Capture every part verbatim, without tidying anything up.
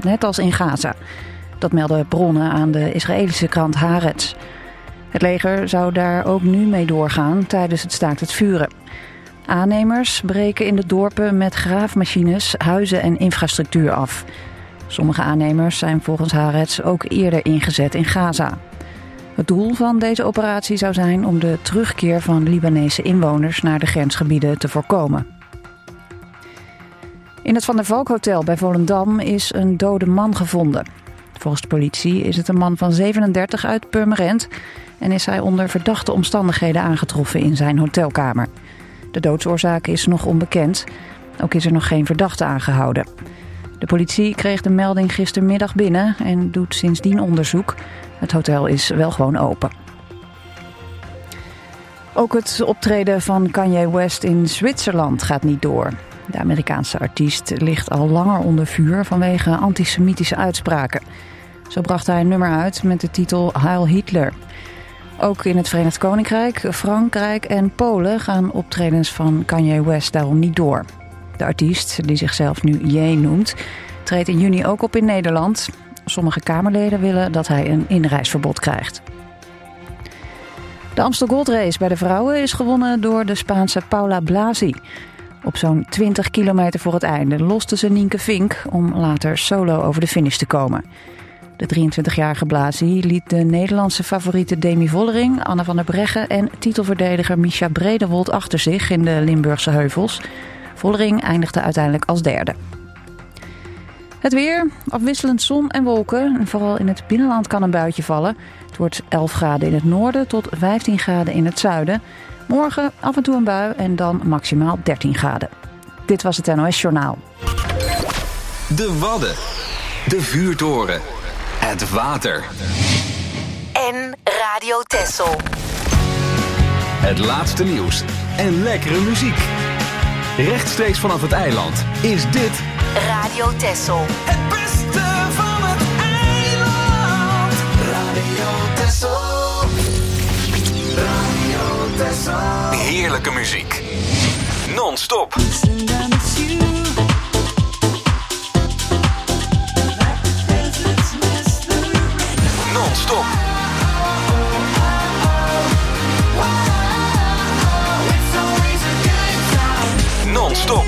net als in Gaza. Dat melden bronnen aan de Israëlische krant Haaretz. Het leger zou daar ook nu mee doorgaan tijdens het staakt het vuren. Aannemers breken in de dorpen met graafmachines huizen en infrastructuur af. Sommige aannemers zijn volgens Haaretz ook eerder ingezet in Gaza. Het doel van deze operatie zou zijn om de terugkeer van Libanese inwoners naar de grensgebieden te voorkomen. In het Van der Valk Hotel bij Volendam is een dode man gevonden. Volgens de politie is het een man van zevenendertig uit Purmerend en is hij onder verdachte omstandigheden aangetroffen in zijn hotelkamer. De doodsoorzaak is nog onbekend. Ook is er nog geen verdachte aangehouden. De politie kreeg de melding gistermiddag binnen en doet sindsdien onderzoek. Het hotel is wel gewoon open. Ook het optreden van Kanye West in Zwitserland gaat niet door. De Amerikaanse artiest ligt al langer onder vuur vanwege antisemitische uitspraken. Zo bracht hij een nummer uit met de titel Heil Hitler. Ook in het Verenigd Koninkrijk, Frankrijk en Polen gaan optredens van Kanye West daarom niet door. De artiest, die zichzelf nu Ye noemt, treedt in juni ook op in Nederland. Sommige Kamerleden willen dat hij een inreisverbod krijgt. De Amstel Gold Race bij de vrouwen is gewonnen door de Spaanse Paula Blasi. Op zo'n twintig kilometer voor het einde loste ze Nienke Vink om later solo over de finish te komen. De drieëntwintigjarige Blasi liet de Nederlandse favoriete Demi Vollering, Anne van der Breggen en titelverdediger Mischa Bredewold achter zich in de Limburgse heuvels. Vollering eindigde uiteindelijk als derde. Het weer, afwisselend zon en wolken. En vooral in het binnenland kan een buitje vallen. Het wordt elf graden in het noorden tot vijftien graden in het zuiden. Morgen af en toe een bui en dan maximaal dertien graden. Dit was het N O S Journaal. De Wadden. De vuurtoren. Het water. En Radio Texel. Het laatste nieuws en lekkere muziek. Rechtstreeks vanaf het eiland is dit Radio Texel. Het beste van het eiland. Radio Texel. Radio Texel. heerlijke muziek. Non-stop. Non-stop. Non-stop.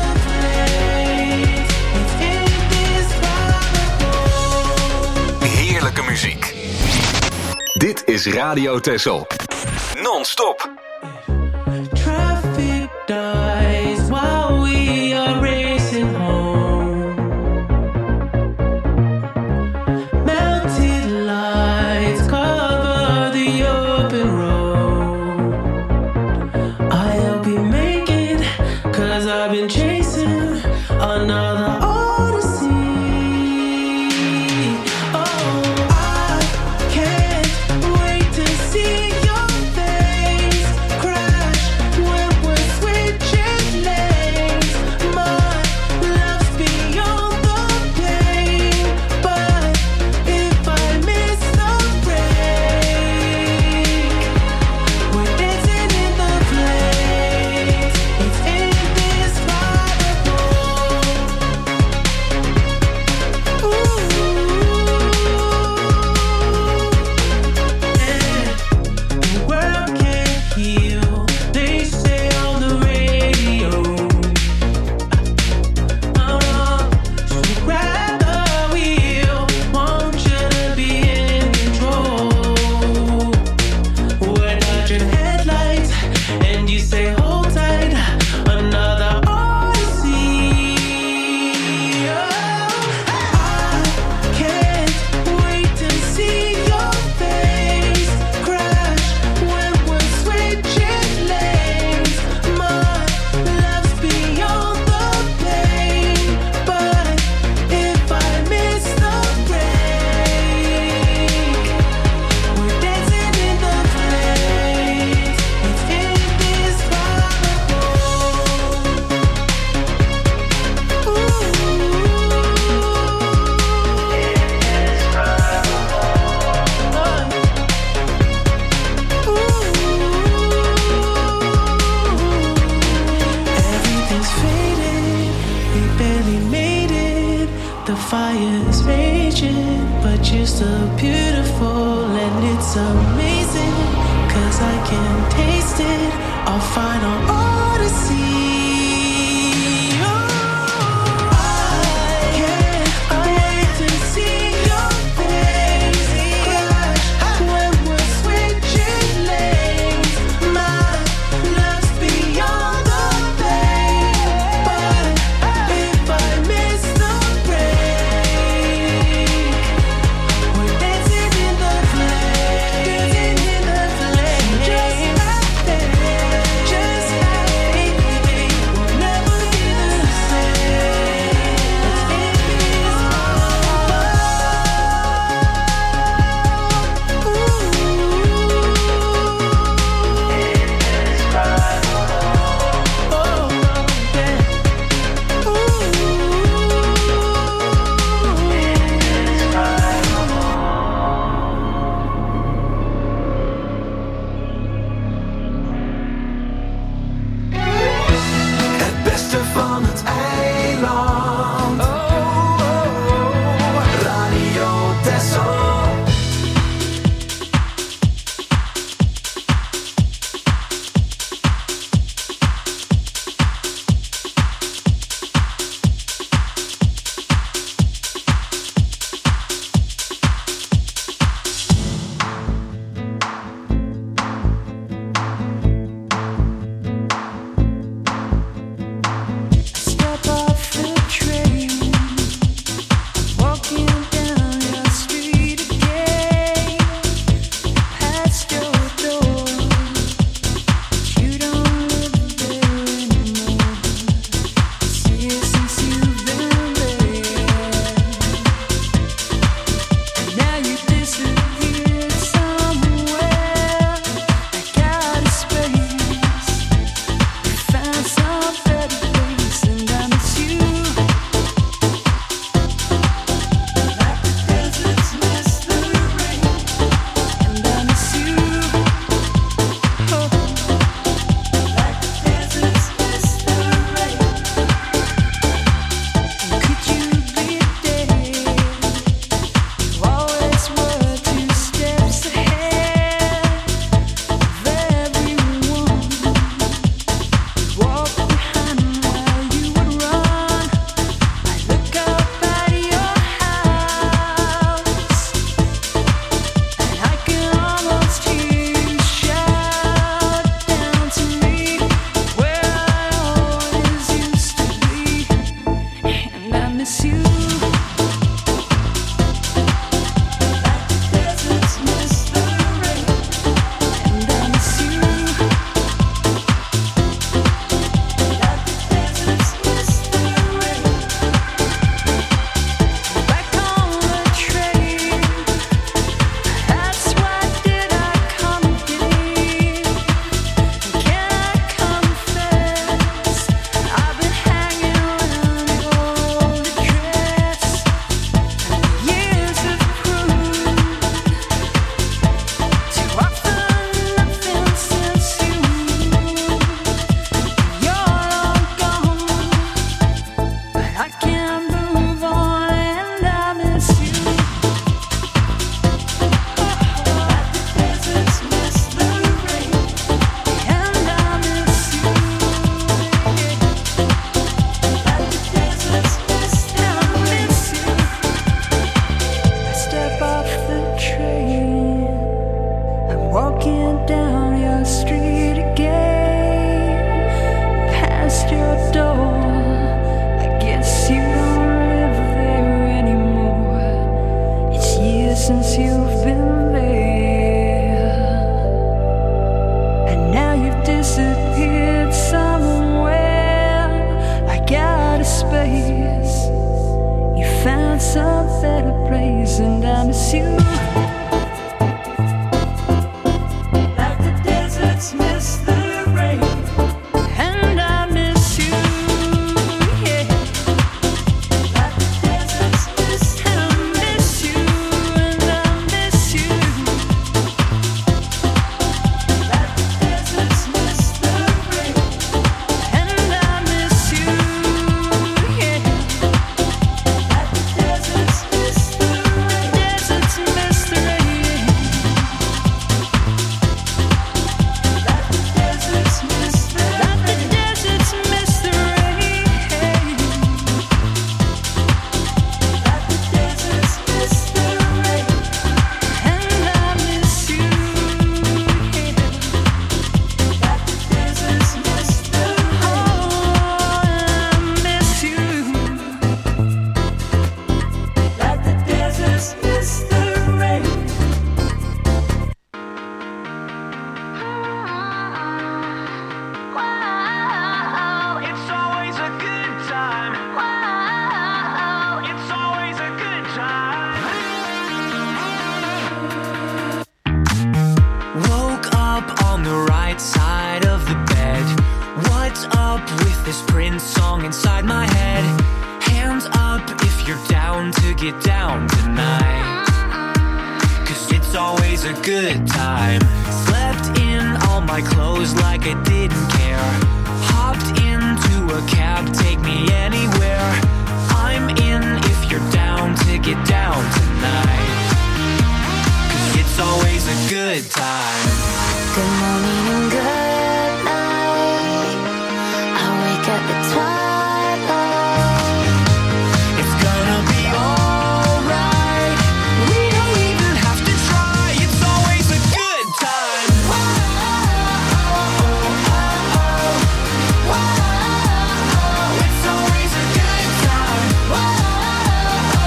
Heerlijke muziek. Dit is Radio Texel. Non-stop. Traffic dies while we are racing home. Melted lights cover the open road. I hope you make it, 'cause I've been chasing another odyssey. Oh, I can't wait to see your face. is raging, but you're still beautiful and it's amazing, cause I can taste it, our final odyssey. down tonight. Cause it's always a good time. Slept in all my clothes like I didn't care. Hopped into a cab, take me anywhere. I'm in if you're down to get down tonight. Cause it's always a good time. Good morning and good night. I wake up at twilight. It's gonna be alright. We don't even have to try. It's always a good time. Whoa, oh, oh, oh. Whoa, it's always a good time. Whoa, oh,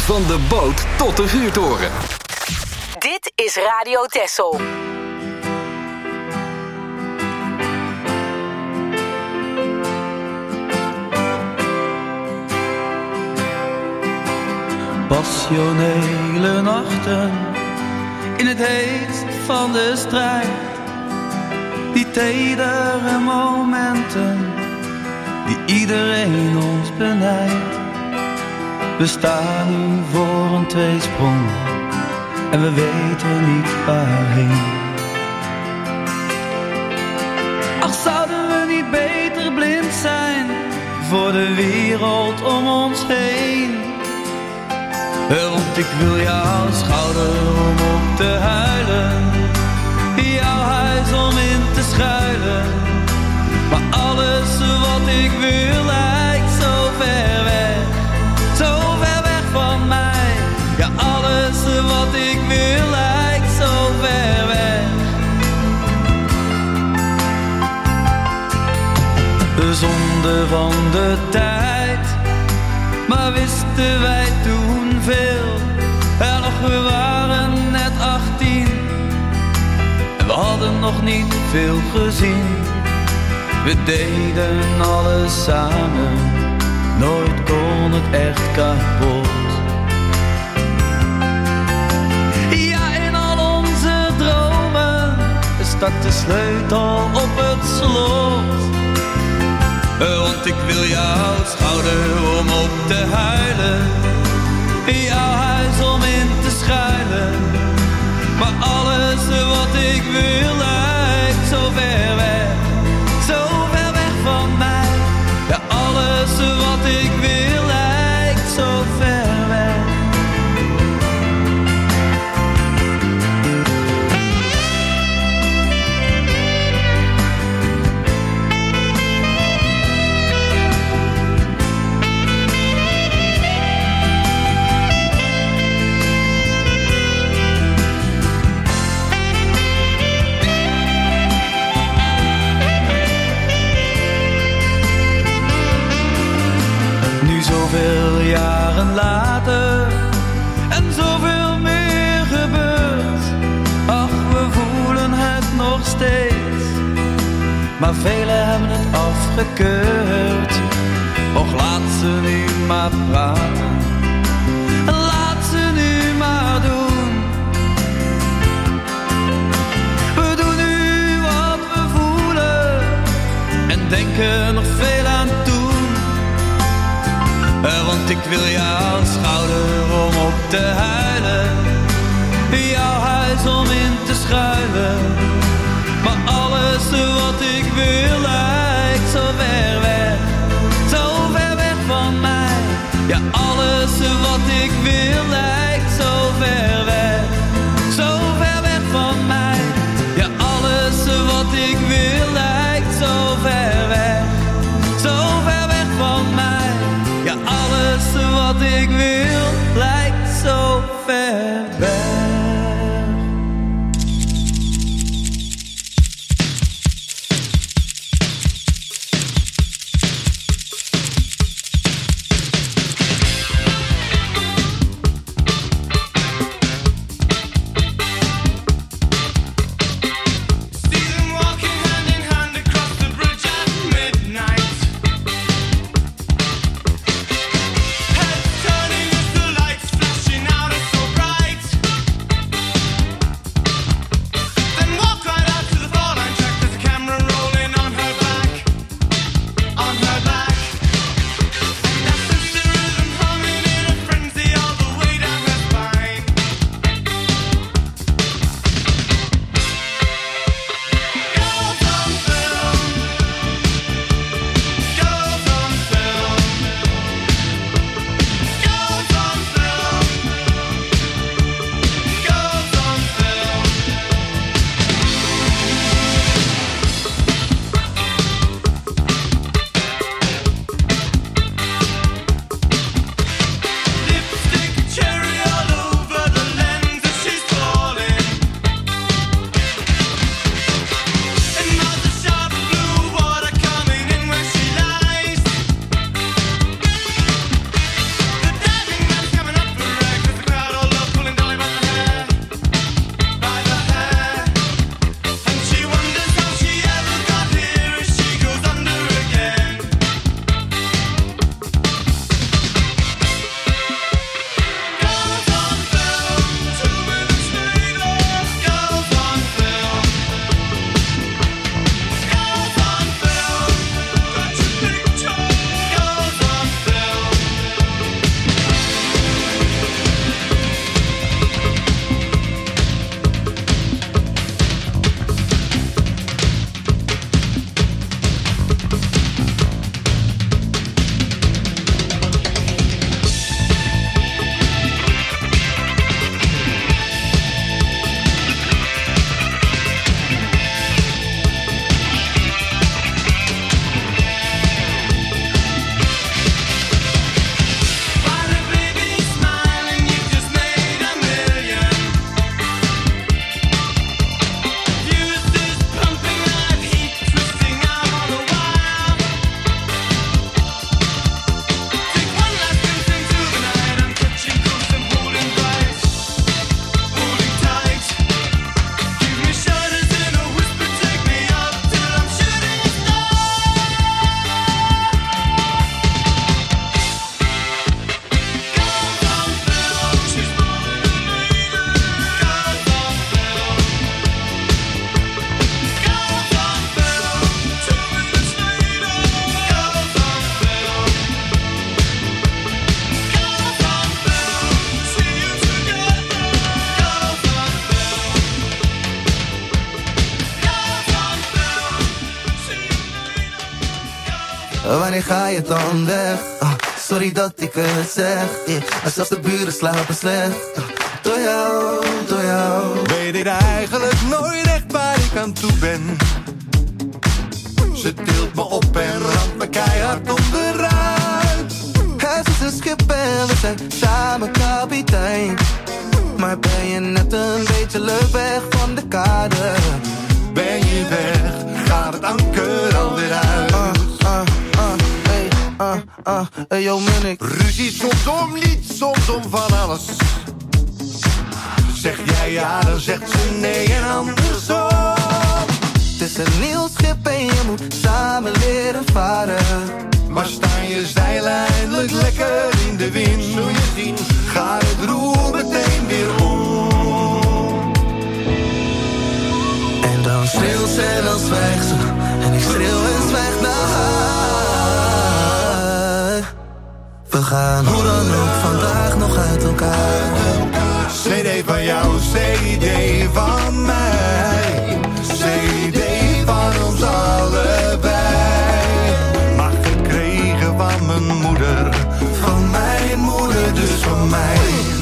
Van de boot tot de vuurtoren. Dit is Radio Texel. Passionele nachten in het heetst van de strijd. Die tedere momenten die iedereen ons benijdt. We staan nu voor een tweesprong en we weten niet waarheen. Ach, zouden we niet beter blind zijn voor de wereld om ons heen? Want ik wil jouw schouder om op te huilen, jouw huis om in te schuilen. Maar alles wat ik wil lijkt zo ver weg, zo ver weg van mij. Ja, alles wat ik wil lijkt zo ver weg. De zonde van de tijd, maar wisten wij toen veel. En nog, we waren net achttien en we hadden nog niet veel gezien. We deden alles samen, nooit kon het echt kapot. Ja, in al onze dromen staat de sleutel op het slot. Want ik wil jouw schouder om op te huilen, jouw huis om in te schuilen. Maar alles wat ik wil lijkt zo ver weg, zo ver weg van mij. Ja, alles wat ik wil lijkt zo ver weg. Zoveel jaren later en zoveel meer gebeurt. Ach, we voelen het nog steeds, maar velen hebben het afgekeurd. Och, laat ze nu maar praten, laat ze nu maar doen. We doen nu wat we voelen en denken nog veel aan toe. Want ik wil jouw schouder om op te huilen, jouw huis om in te schuilen. Maar alles wat ik wil lijkt zo ver weg, zo ver weg van mij. Ja, alles wat ik wil lijkt zo ver weg, zo ver weg van mij. Ja, alles wat ik wil lijkt zo ver weg, zo ver weg van mij. Ja, alles wat ik wil lijkt zo ver weg. wanneer ga je dan weg? Ah, sorry dat ik het zeg, yeah. En zelfs de buren slapen slecht, ah, door jou, door jou. Weet ik eigenlijk nooit echt waar ik aan toe ben. Ze tilt me op en ramt me keihard onderuit. Hij is een schip en we zijn samen kapitein. Maar ben je net een beetje leuk weg van de kade? Ben je weg, gaat het anker alweer uit. Ah, ah, ah, hey, ah, ah, hey yo Munnik. Ruzie soms om niets, soms om van alles. Zeg jij ja, dan zegt ze nee en andersom. Het is een nieuw schip en je moet samen leren varen. Maar staan je zeilen eindelijk lekker in de wind? Zul je zien, gaat het roer meteen weer om. En dan schreeuwt ze en dan zwijgt ze. En ik schreeuw en zwijg naar haar. We gaan hoe dan ook vandaag nog uit elkaar. C D van jou, C D van mij. C D van ons allebei. Maar gekregen van mijn moeder. Van mijn moeder, dus van mij.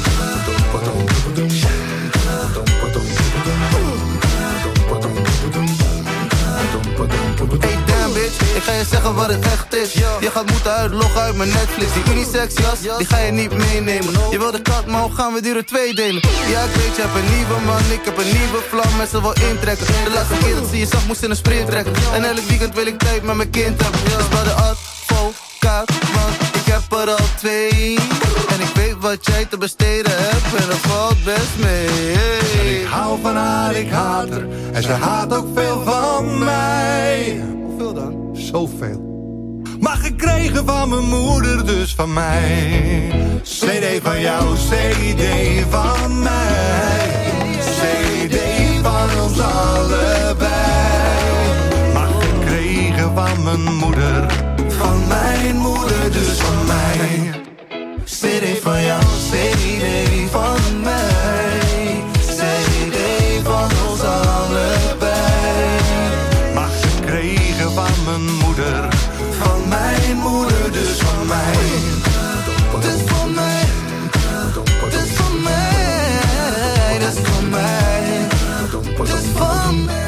Hey damn bitch, ik ga je zeggen wat het echt is. Je gaat moeten uitloggen uit mijn Netflix. Die unisex jas, die ga je niet meenemen. Je wil de kat, maar hoe gaan we die er twee delen? Ja ik weet, je hebt een nieuwe man, ik heb een nieuwe vlam. En ze wil intrekken. De laatste keer dat ze je zag, moest in een sprint trekken. En elk weekend wil ik tijd met mijn kind hebben. Dus bij de advocaat, want ik heb er al twee. En ik weet wat jij te besteden hebt en dat valt best mee. Hey. Ik hou van haar, ik haat haar. En ze haat ook veel van mij. Hoeveel dan? Zoveel. Maar gekregen van mijn moeder, dus van mij. C D van jou, C D van mij. C D van ons allebei. Maar gekregen van mijn moeder. Van mijn moeder, dus van mij. C D van jou, C D van mij. C D van ons allebei. Maar gekregen van mijn moeder. Van mijn moeder, dus van mij. Dus van mij. Dus van mij. Dus van mij. Dus van mij.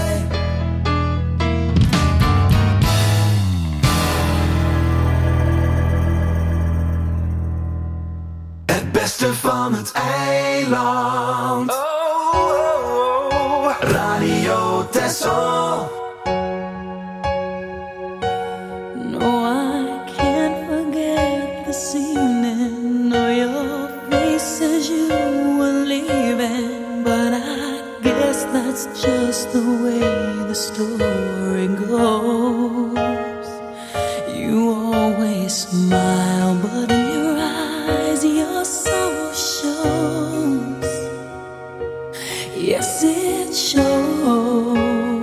Het beste van het eiland. Oh, oh, oh. Radio Texel. No, I can't forget this evening or your face as you were leaving. But I guess that's just the way the story goes. You always smile, but in your eyes your soul shows. Yes, it shows.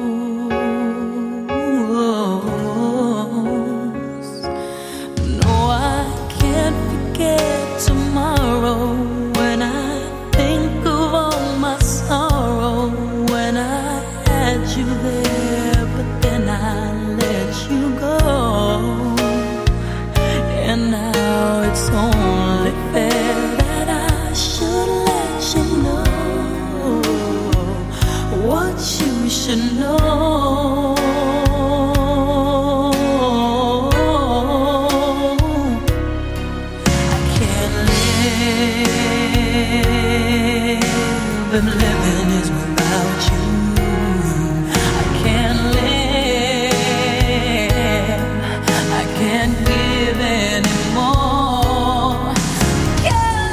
No, I can't forget tomorrow when I think of all my sorrow. When I had you there, but then I let you go. And now it's only fair that I should let you know what you should know. I can't live if living is without you. I can't live, I can't give anymore. Can't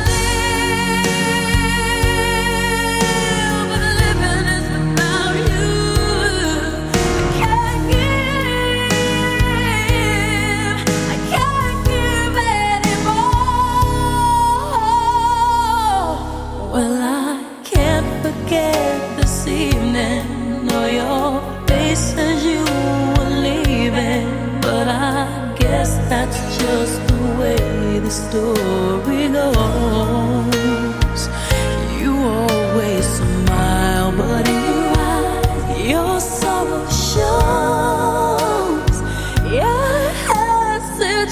live if living is without you. I can't give, I can't give anymore. Well, I can't forget this evening or your face as you were leaving. But I guess that's just the way the story goes. You always smile, but in your eyes your sorrow shows. Your hands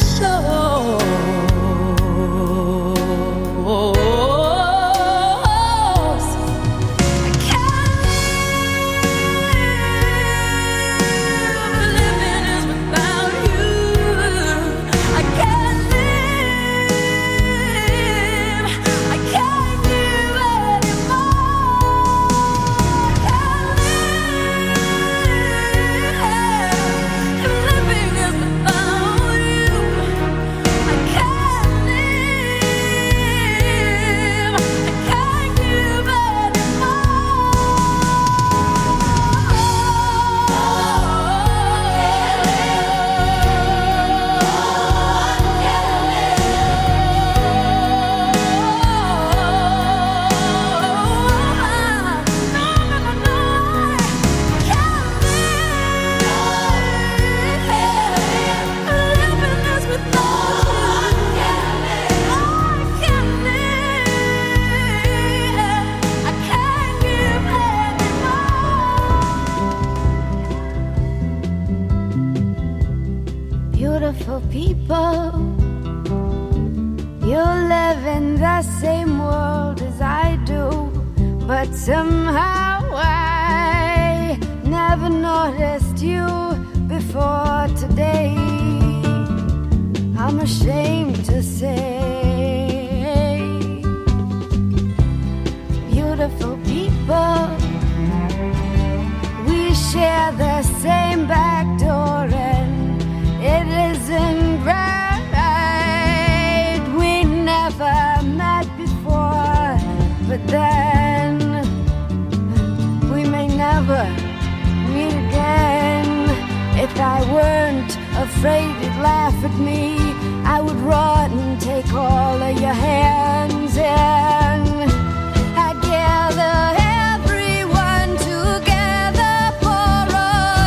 but somehow I never noticed you before today. I'm ashamed to say, beautiful people, we share the same back door and it isn't right. We never met before, but then we may never meet again. If I weren't afraid you'd laugh at me, I would run and take all of your hands and I'd gather everyone together for a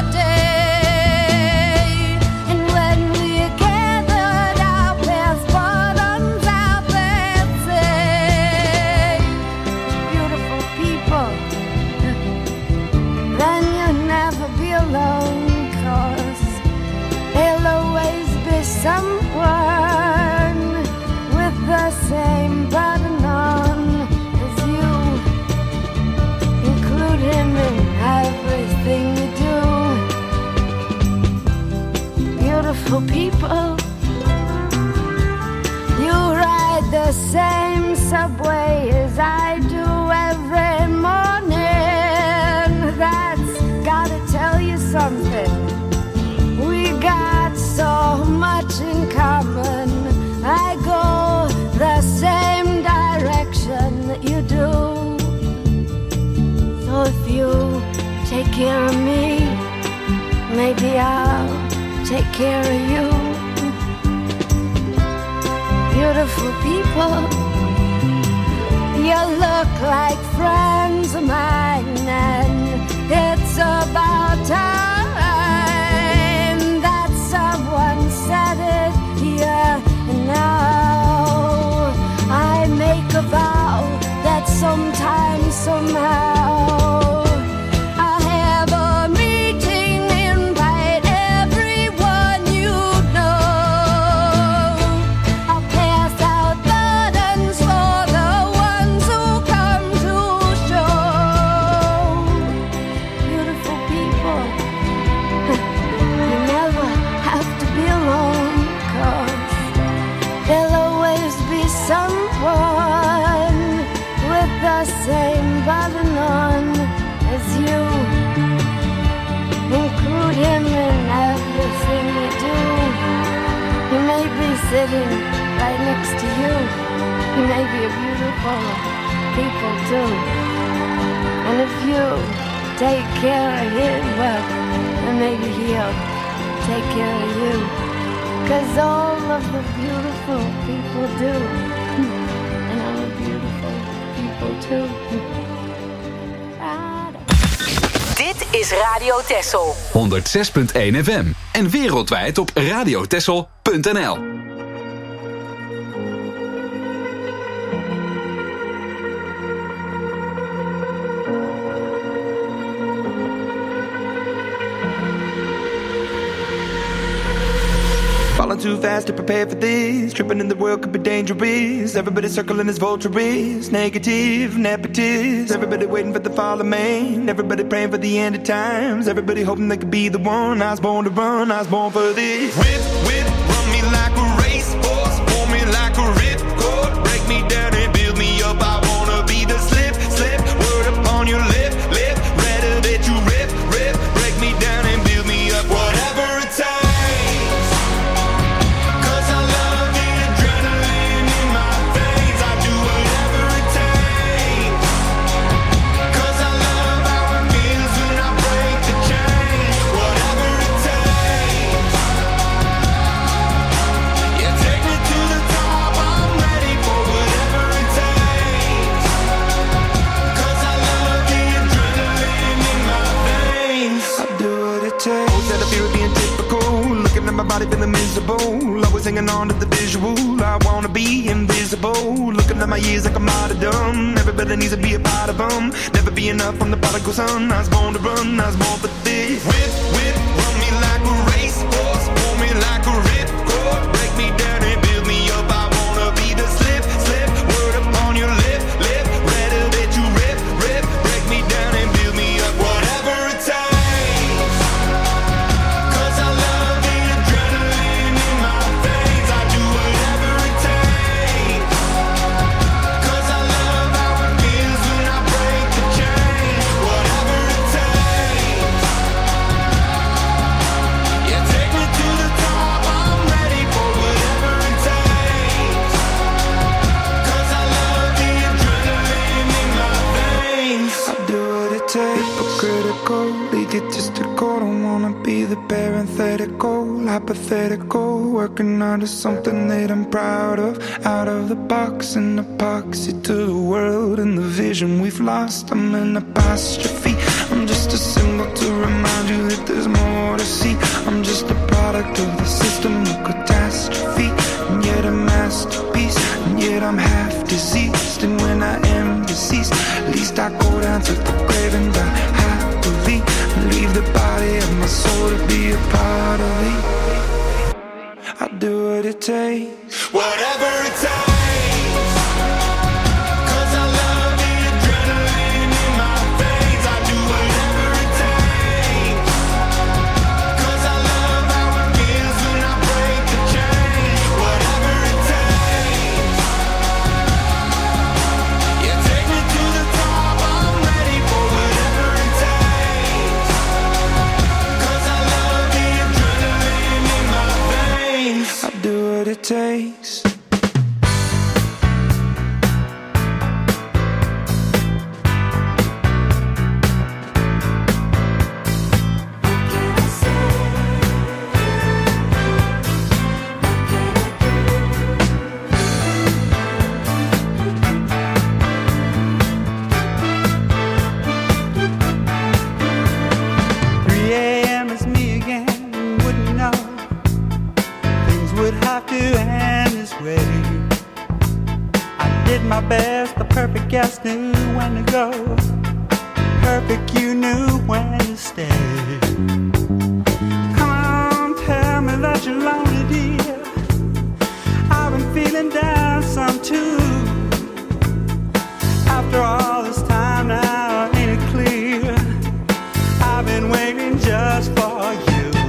day. And when we're gathered, I'll pass bottoms out and say, beautiful people, then you'll never be alone. There'll always be someone with the same button on as you. Include him in everything you do. Beautiful people, you ride the same subway as I do every morning. That's gotta tell you something. Got so much in common. I go the same direction that you do. So if you take care of me, maybe I'll take care of you. Beautiful people, you look like friends of mine, and it's about time someone said it here and now. I make a vow that sometime, somehow, I'll have a meeting, invite everyone you know. I'll pass out buttons for the ones who come to show. Beautiful people, you never have to be alone, 'cause there'll always be someone with the same button on as you. Include him in everything you do. He may be sitting right next to you. He may be a beautiful people too. And if you take care of him, well, then maybe he'll take care of you, 'cause all of the beautiful people do, and I'm a beautiful people too. Dit is Radio Texel. honderd zes punt één F M en wereldwijd op radiotexel punt n l. Falling too fast to prepare for this. Tripping in the world could be dangerous. Everybody circling as vultures. Negative, nepotist. Everybody waiting for the fall of man. Everybody praying for the end of times. Everybody hoping they could be the one. I was born to run, I was born for this. Whip, whip, run me like a racehorse. Pull me like a ripcord. Break me down and build me up. I wanna be the slip, slip. Word upon your lip, lip. Rather that you rip, rip. Break me down and build me up. Whatever it takes. My body feeling miserable, always hanging on to the visual. I wanna be invisible, looking at my years like I'm out of dumb. Everybody needs to be a part of them. Never be enough from the prodigal son. I was born to run, I was born for this. Whip, whip, run me like a racehorse. Pull me like a ripcord. Break me down and build me up. I wanna be the slip, slip. Word upon your lip, lip. Rather that you rip, rip. the parenthetical, hypothetical, working onto something that I'm proud of. Out of the box, an epoxy to the world and the vision we've lost. I'm an apostrophe, I'm just a symbol to remind you that there's more to see. I'm just a product of the system of catastrophe, and yet a masterpiece, and yet I'm half diseased. And when I am deceased, at least I go down to the grave and die happily, and leave the body of my soul to be a part of me. I'll do what it takes, whatever it takes. It takes. three a.m. is me again, wouldn't know things would have to end this way. I did my best, the perfect guest knew when to go. Perfect, you knew when to stay. Come on, tell me that you're lonely, dear. I've been feeling down some too. After all this time now, ain't it clear? I've been waiting just for you.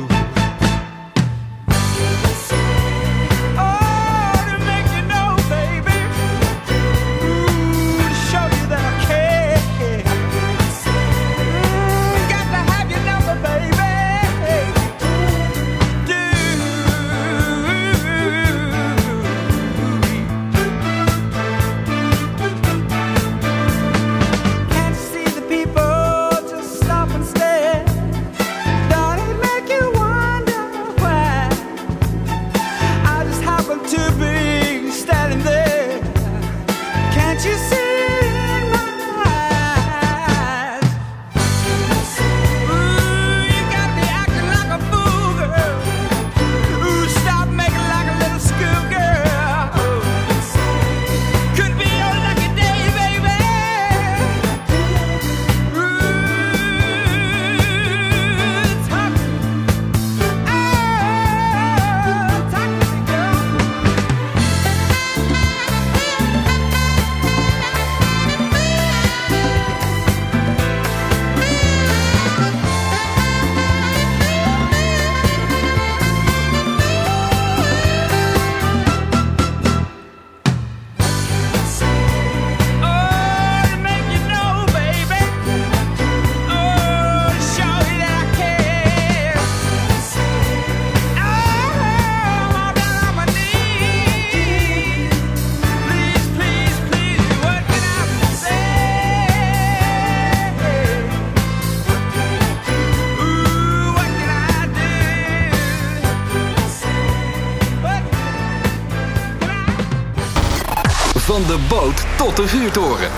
Van de boot tot de vuurtoren.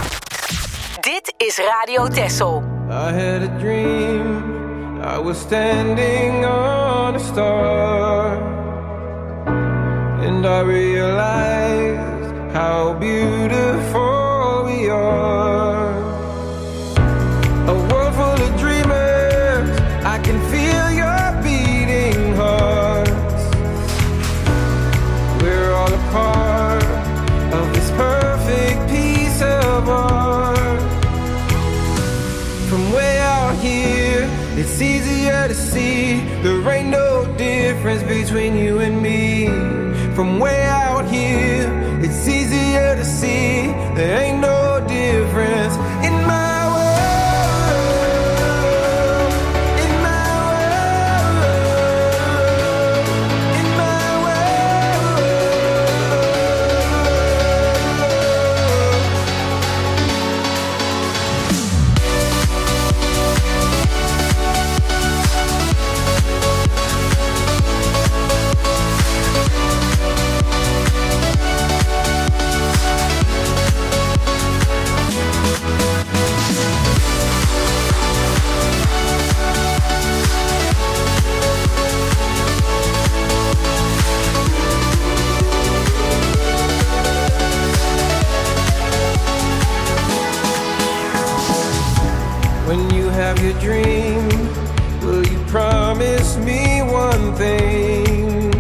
Dit is Radio Texel. I had a dream, I was standing on a star, and I realized how beautiful we are. A world full of dreamers, I can feel your beating hearts. We're all a part of this perfect piece of art. From way out here, it's easier to see there ain't no difference between you and me. From way out here, it's easier to see there ain't no difference in my world, in my world, in my world. when you have your dream, will you promise me one thing?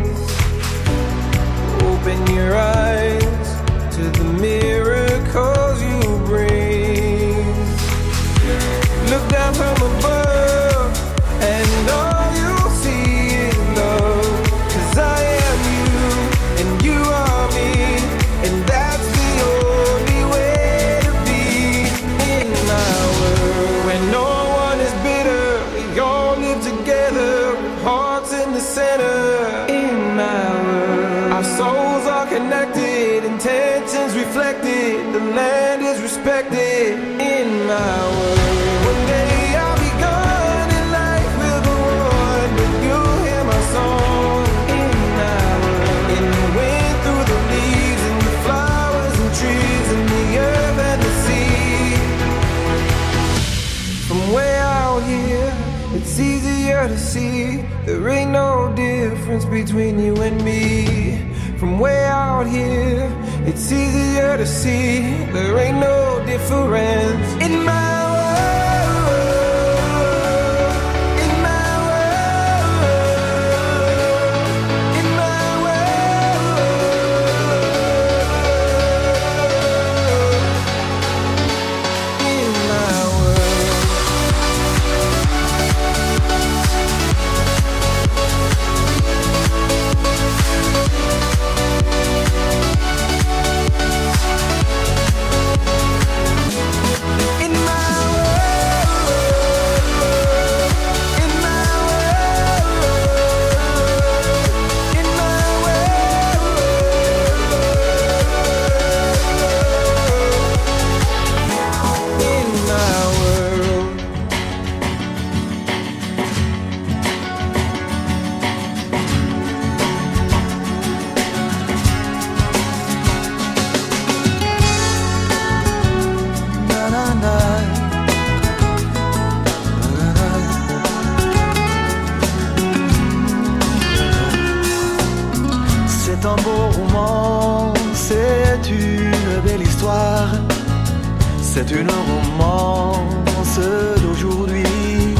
Open your eyes to the miracles you bring. Look down from above and all you'll see is love. 'Cause I am you and you are me, and that's the only way to be in my world. When no one is bitter, we all live together with hearts in the center. In my world, our souls are connected, intentions reflected, the land is respected. In my world, one day I'll be gone and life will go on, but you'll hear my song. In my world, in the wind, through the leaves, and the flowers and trees, and the earth and the sea. From way out here, it's easier to see there ain't no difference between you and me. From way out here, it's easier to see there ain't no difference in my world, in my world, in my world, in my C'est un beau roman, c'est une belle histoire, c'est une romance d'aujourd'hui.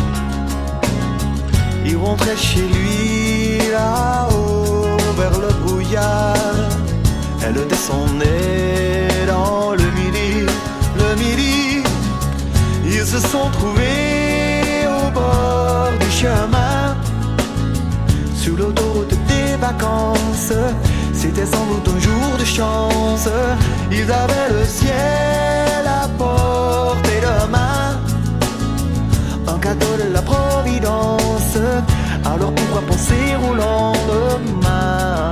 Il rentrait chez lui là-haut vers le brouillard, elle descendait dans le midi, le midi. Ils se sont trouvés au bord du chemin, sur l'autoroute des vacances. C'était sans doute un jour de chance. Ils avaient le ciel à portée de main, un cadeau de la Providence. Alors pourquoi penser au lendemain?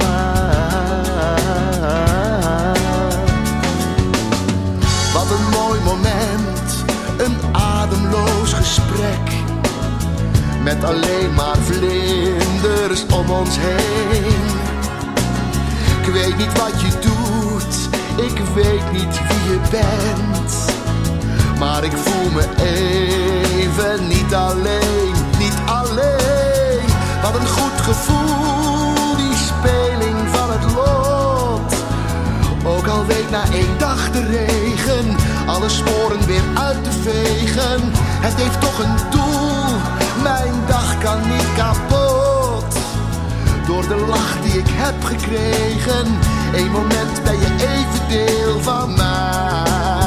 Wat een mooi moment, een ademloos gesprek, met alleen maar vlinders om ons heen. Ik weet niet wat je doet, ik weet niet wie je bent, maar ik voel me even niet alleen, niet alleen. Wat een goed gevoel, die speling van het lot. Ook al week na één dag de regen alle sporen weer uit te vegen. Het heeft toch een doel, mijn dag kan niet kapot. Door de lach die ik heb gekregen, één moment ben je even deel van mij.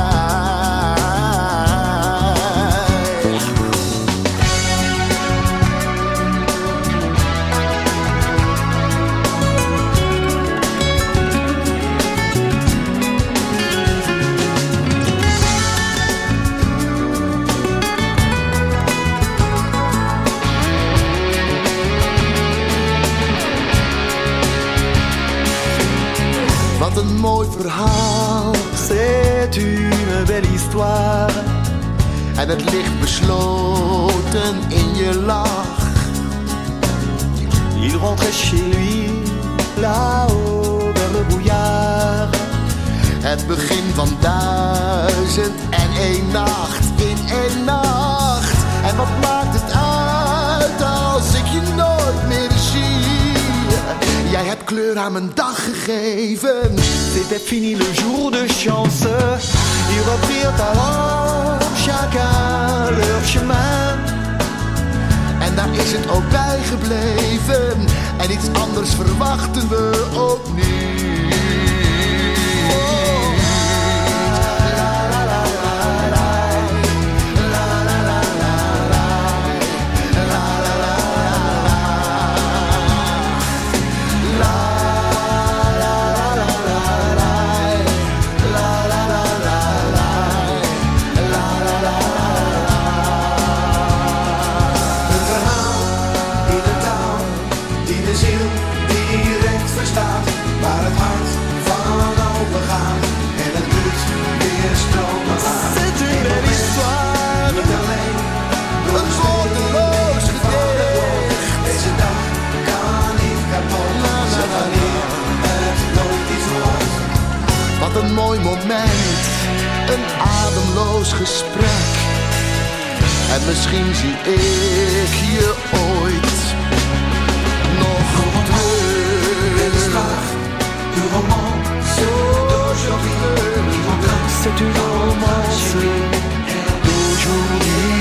Wat een mooi verhaal, c'est une belle histoire. En het ligt besloten in je lach. Il rentrait chez lui, là-haut vers le brouillard. Het begin van duizend en één nacht, in één nacht. En wat maakt het uit als ik je nooit meer zie? Jij hebt kleur aan mijn dag gegeven. C'était fini le jour de chance. Ils reprirent alors chacun leur chemin. gebleven. En iets anders verwachten we ook niet. Waar het hart van open gaat en het bloed weer stromen aan. C'est une belle histoire. Niet alleen door een woordeloos gedicht. Deze dag kan niet kapot. Ze wanneer het nooit iets wordt. Wat een mooi moment, een ademloos gesprek. En misschien zie ik je ooit nog terug. Du romance d'aujourd'hui, c'est une romance d'aujourd'hui.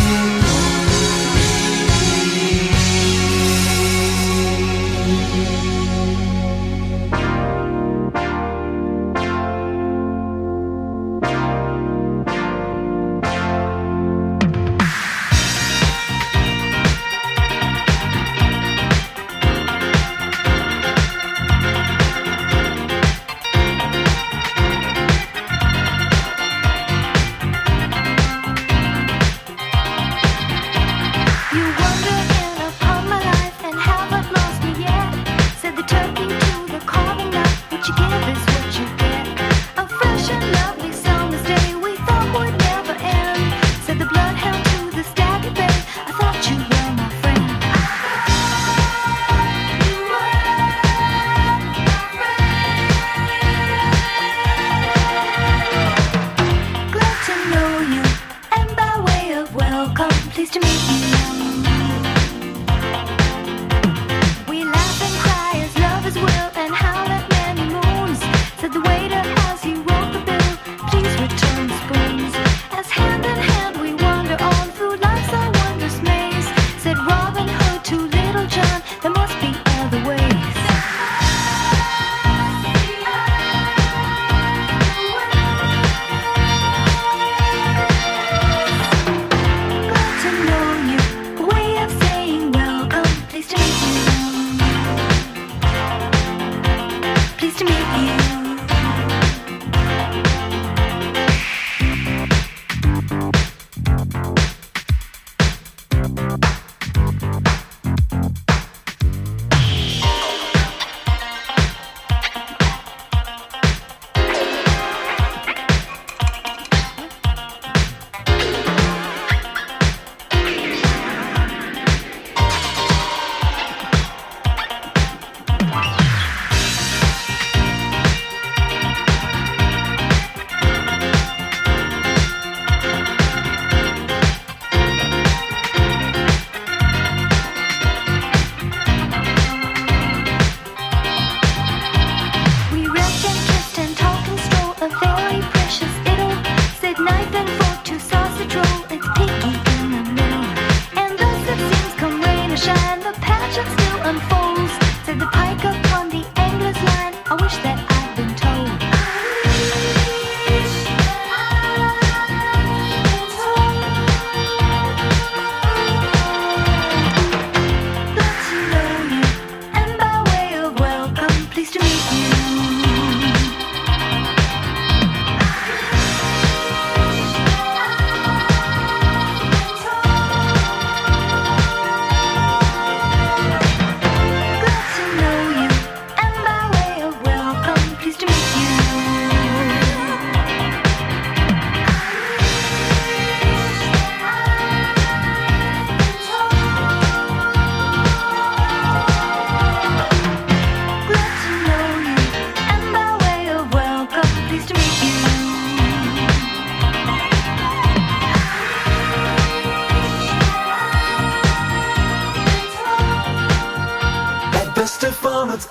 van het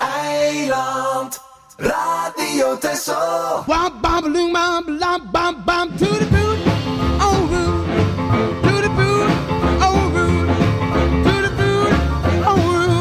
eiland. Radio Texel. Bam, bam, bam, bam, bam, bam, to the boot, oh root, to the boot, oh root, to the boot, oh root.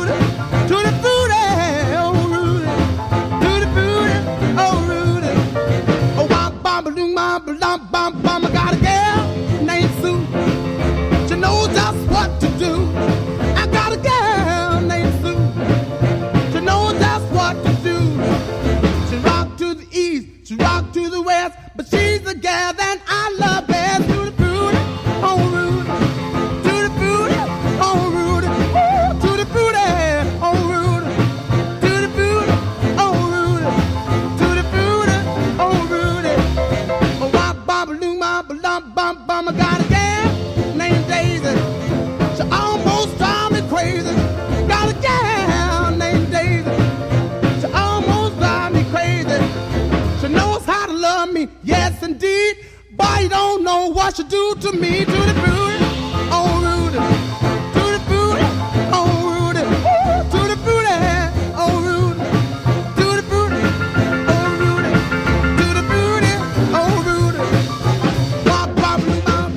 bum, bum, I got a gal named Daisy. She almost drives me crazy. Got a gal named Daisy. She almost drives me crazy. She knows how to love me, yes indeed. But you don't know what she do to me, to the booty, oh Rudy, to the booty, oh Rudy, ooh, to the booty, oh Rudy, to the booty, oh Rudy, to the booty, oh Rudy. Bop, bop, bop.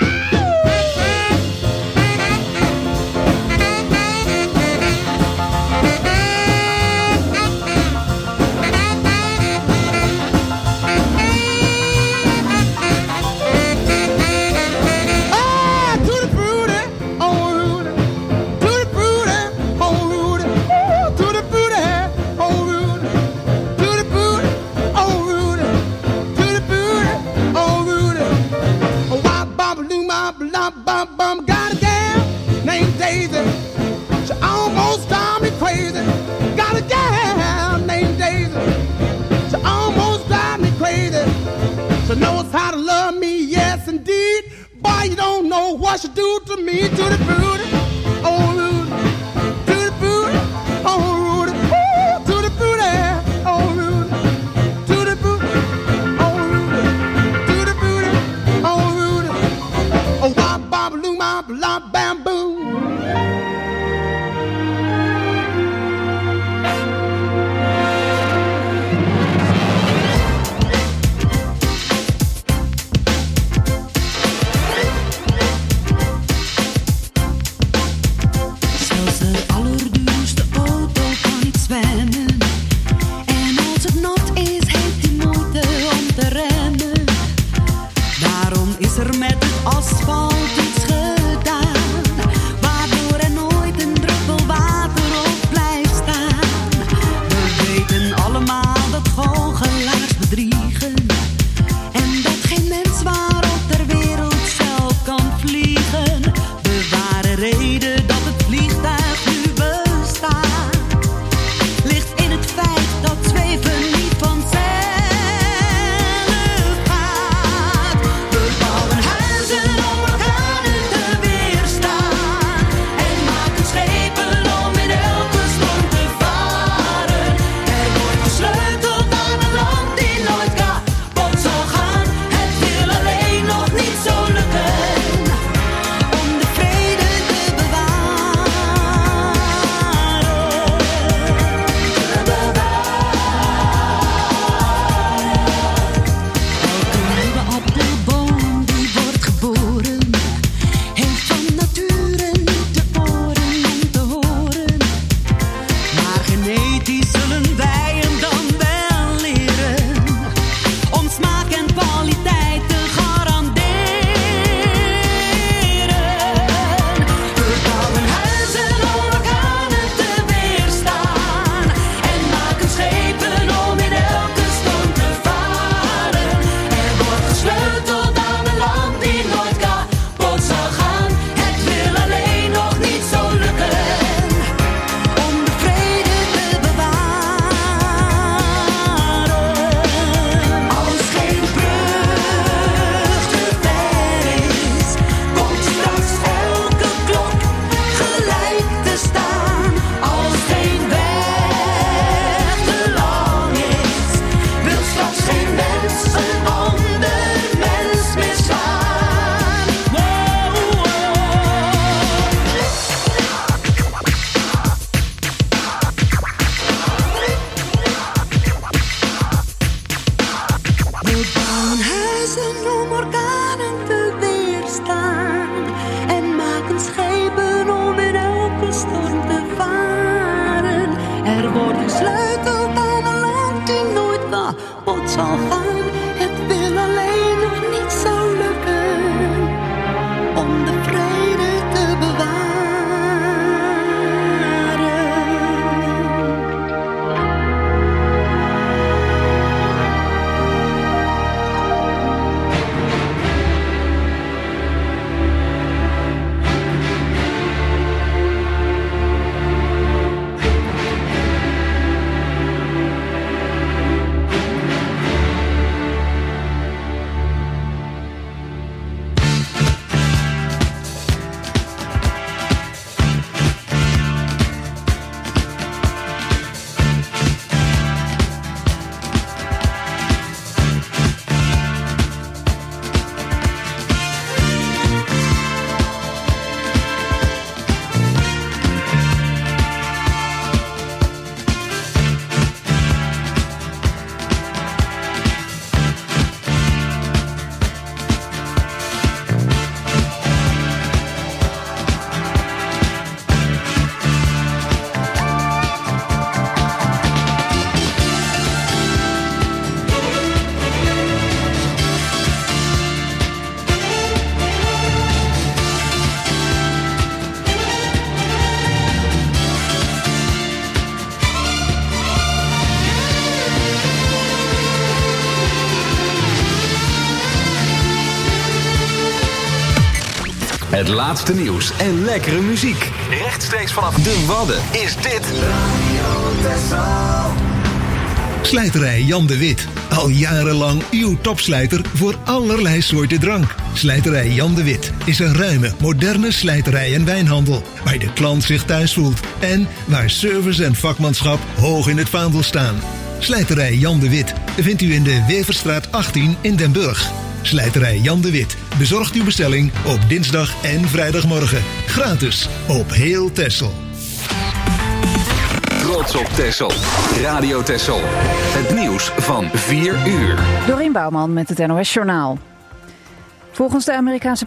Bum, bum, got a gal named Daisy. She almost drives me crazy. Got a gal named Daisy. She almost drives me crazy. She knows how to love me, yes indeed. Boy, you don't know what she do to me, to the booty, oh Rudy, to the booty, oh Rudy, ooh, to the booty, oh Rudy, to the booty, oh Rudy, to the booty, oh Rudy. Oh, wop, bop, loom, bop, lop, bamboo. Zelfs de allerduurste auto kan niet zwemmen. En als het nat is, heeft hij moeite om te remmen. Daarom is er met het asfalt iets gedaan, waardoor er nooit een druppel water op blijft staan. We weten allemaal dat goochelaars bedriegen en dat geen mens waarop ter wereld zelf kan vliegen. De ware reden dat het vliegtuig nu bestaat, ligt in het feit dat zweven niet vanzelf gaat. We bouwen huizen om orkanen te weerstaan en maken schepen om in elke storm te varen. Er wordt gesleuteld aan een land die nooit kapot zal gaan. Het wil alleen nog niet zo lukken om de vrede te bewaren. Te Elke nieuwe appelboom die wordt geboren, heeft van nature niet de oren om te horen. Maar genetisch zullen wij hem dan wel leren om smaak en kwaliteit te garanderen. We bouwen huizen om orkanen te weerstaan en maken schepen om in elke storm te varen. Er wordt gesleuteld aan een land die nooit kapot zal gaan. Het wil alleen nog niet zo lukken om de vrede te bewaren. Als geen brug te ver is, komt straks elke klok gelijk te staan. Als geen weg te lang is, wil straks geen mens een ander mens meer slaan. Wow, We bouwen huizen om orkanen te weerstaan en maken schepen om in elke storm te varen. Er wordt gesleuteld aan een land die nooit kapot zal gaan. Het wil alleen nog niet zo lukken om de vrede te bewaren. Het laatste nieuws en lekkere muziek. Rechtstreeks vanaf de Wadden is dit Radio Texel. Slijterij Jan de Wit. Al jarenlang uw topslijter voor allerlei soorten drank. Slijterij Jan de Wit is een ruime, moderne slijterij en wijnhandel. Waar de klant zich thuis voelt. En waar service en vakmanschap hoog in het vaandel staan. Slijterij Jan de Wit vindt u in de Weverstraat achttien in Den Burg. Slijterij Jan de Wit bezorgt uw bestelling op dinsdag en vrijdagmorgen. Gratis op heel Texel. Trots op Texel. Radio Texel. Het nieuws van vier uur. Dorien Bouwman met het N O S Journaal. Volgens de Amerikaanse